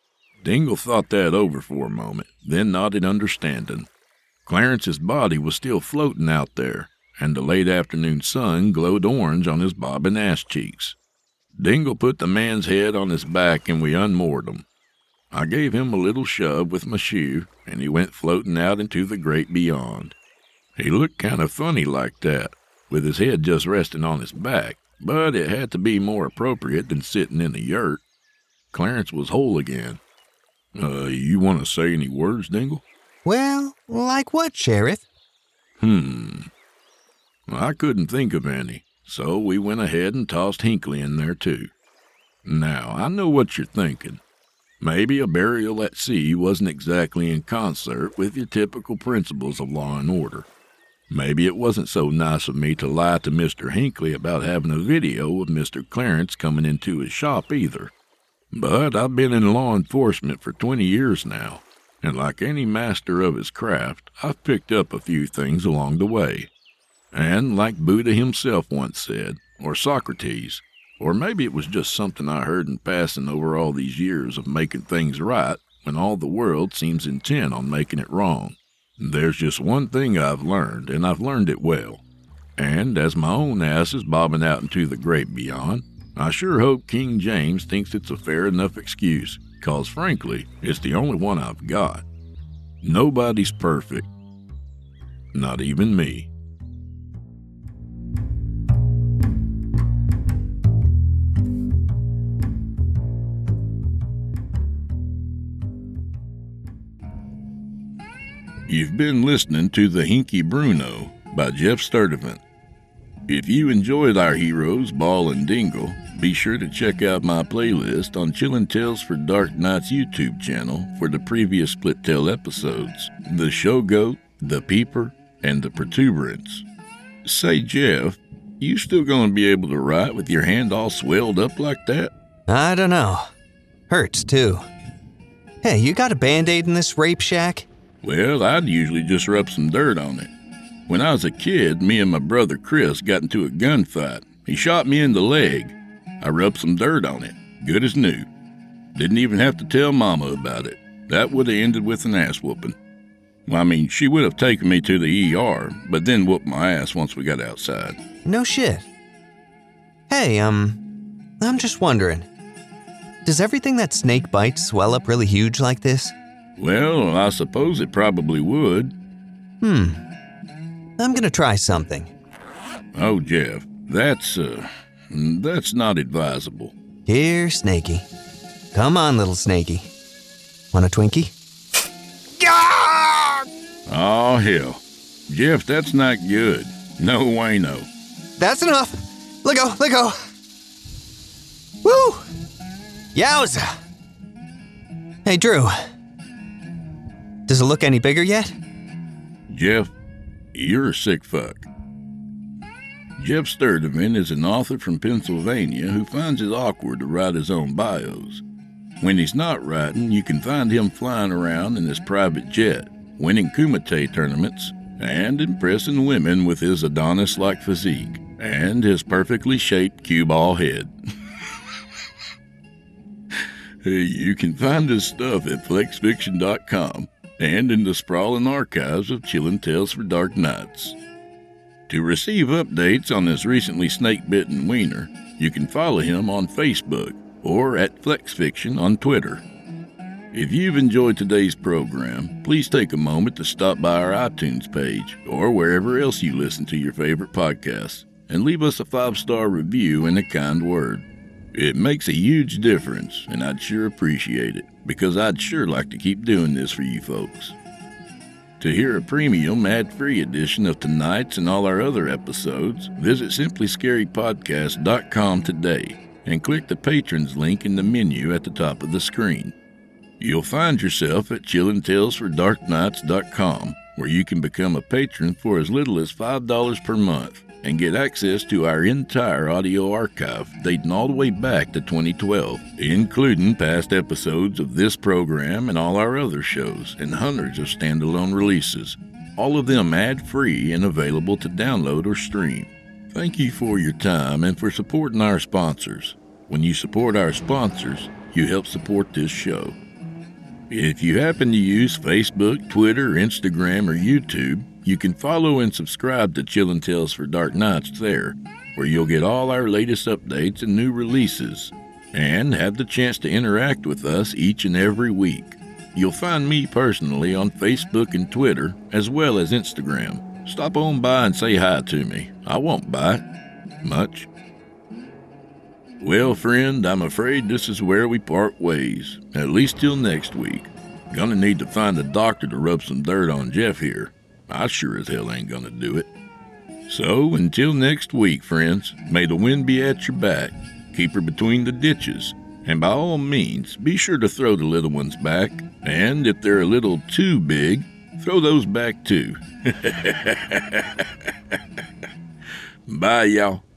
Dingle thought that over for a moment, then nodded understanding. Clarence's body was still floating out there, and the late afternoon sun glowed orange on his bobbing ass cheeks. Dingle put the man's head on his back and we unmoored him. I gave him a little shove with my shoe, and he went floating out into the great beyond. He looked kind of funny like that, with his head just resting on his back, but it had to be more appropriate than sitting in the yurt. Clarence was whole again. Uh, you want to say any words, Dingle? Well, like what, Sheriff? Hmm. I couldn't think of any, so we went ahead and tossed Hinckley in there too. Now, I know what you're thinking. Maybe a burial at sea wasn't exactly in concert with your typical principles of law and order. Maybe it wasn't so nice of me to lie to Mister Hinckley about having a video of Mister Clarence coming into his shop either. But I've been in law enforcement for twenty years now, and like any master of his craft, I've picked up a few things along the way. And like Buddha himself once said, or Socrates, or maybe it was just something I heard in passing over all these years of making things right when all the world seems intent on making it wrong. There's just one thing I've learned, and I've learned it well. And as my own ass is bobbing out into the great beyond, I sure hope King James thinks it's a fair enough excuse, 'cause frankly, it's the only one I've got. Nobody's perfect. Not even me. You've been listening to The Hinky Bruno by Jeff Sturdivant. If you enjoyed our heroes, Ball and Dingle, be sure to check out my playlist on Chillin' Tales for Dark Nights YouTube channel for the previous Split Tail episodes, The Show Goat, The Peeper, and The Protuberance. Say, Jeff, you still gonna be able to write with your hand all swelled up like that? I don't know. Hurts, too. Hey, you got a Band-Aid in this rape shack? Well, I'd usually just rub some dirt on it. When I was a kid, me and my brother Chris got into a gunfight. He shot me in the leg. I rubbed some dirt on it, good as new. Didn't even have to tell Mama about it. That would have ended with an ass whooping. Well, I mean, she would have taken me to the E R, but then whooped my ass once we got outside. No shit. Hey, um, I'm just wondering, does everything that snake bites swell up really huge like this? Well, I suppose it probably would. Hmm. I'm gonna try something. Oh, Jeff, that's, uh, that's not advisable. Here, Snakey. Come on, little Snakey. Want a Twinkie? Oh, hell. Jeff, that's not good. No way, no. That's enough. Let go, let go. Woo! Yowza! Hey, Drew. Does it look any bigger yet? Jeff, you're a sick fuck. Jeff Sturdivant is an author from Pennsylvania who finds it awkward to write his own bios. When he's not writing, you can find him flying around in his private jet, winning Kumite tournaments, and impressing women with his Adonis-like physique and his perfectly shaped cue ball head. You can find his stuff at flex fiction dot com and in the sprawling archives of Chillin' Tales for Dark Nights. To receive updates on his recently snake-bitten wiener, you can follow him on Facebook or at FlexFiction on Twitter. If you've enjoyed today's program, please take a moment to stop by our iTunes page or wherever else you listen to your favorite podcasts and leave us a five-star review and a kind word. It makes a huge difference, and I'd sure appreciate it, because I'd sure like to keep doing this for you folks. To hear a premium, ad-free edition of tonight's and all our other episodes, visit simply scary podcast dot com today and click the Patrons link in the menu at the top of the screen. You'll find yourself at chillin tales for dark nights dot com, where you can become a patron for as little as five dollars per month and get access to our entire audio archive dating all the way back to twenty twelve, including past episodes of this program and all our other shows and hundreds of standalone releases, all of them ad-free and available to download or stream. Thank you for your time and for supporting our sponsors. When you support our sponsors, you help support this show. If you happen to use Facebook, Twitter, Instagram, or YouTube, you can follow and subscribe to Chillin' Tales for Dark Nights there, where you'll get all our latest updates and new releases, and have the chance to interact with us each and every week. You'll find me personally on Facebook and Twitter, as well as Instagram. Stop on by and say hi to me. I won't bite much. Well, friend, I'm afraid this is where we part ways, at least till next week. Gonna need to find a doctor to rub some dirt on Jeff here. I sure as hell ain't gonna do it. So, until next week, friends, may the wind be at your back, keep her between the ditches, and by all means, be sure to throw the little ones back, and if they're a little too big, throw those back too. Bye, y'all.